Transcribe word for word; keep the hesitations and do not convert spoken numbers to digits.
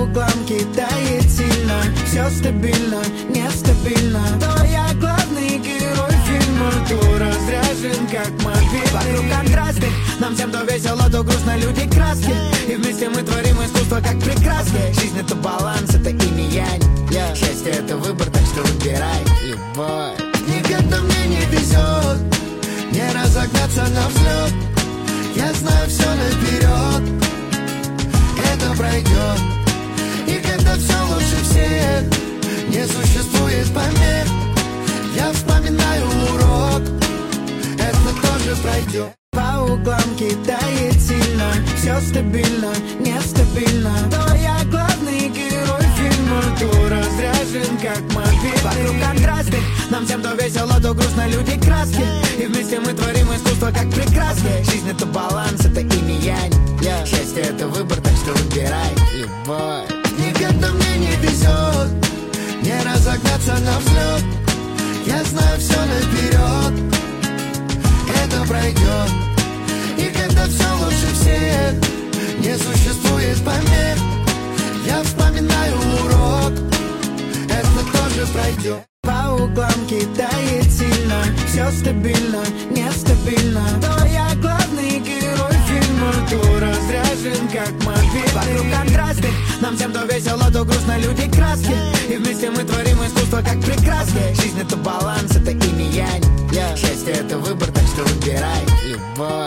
углам кидает сильно, все стабильно, нестабильно. То я главный герой фильма, то разряжен как мобильный. Вокруг контрасты, нам всем то весело, то грустно, люди краски. И вместе мы творим искусство как прекраски. Жизнь это баланс, это инь и янь, yeah. Счастье это выбор, так что выбирай любовь. Никогда мне не везет не разогнаться на взлет. Я знаю все наперед, это пройдет. И когда все лучше всех, не существует помех, я вспоминаю урок, это тоже пройдет. По углам кидает сильно, все стабильно, нестабильно. То я главный герой фильма, то разряжен как мобиль. Вокруг контрасты, нам всем то весело, то грустно, люди краски. И вместе мы творим искусство как прекраски. Жизнь это баланс, это инь и янь, yeah. Счастье это выбор, так что выбирай любовь. Никогда мне не везет не разогнаться на взлет. Я знаю все наперед, это пройдет. И когда все лучше всех, не существует помех, я вспоминаю урок, это тоже пройдет. По углам кидает сильно, все стабильно, нестабильно. То я главный герой фильма, то разряжен как мобиль. Вокруг контрасты, нам всем то весело, то грустно, люди краски. И вместе мы творим искусство как прекраски. Жизнь это баланс, это инь и янь, yeah. Счастье это выбор, так что выбирай любовь.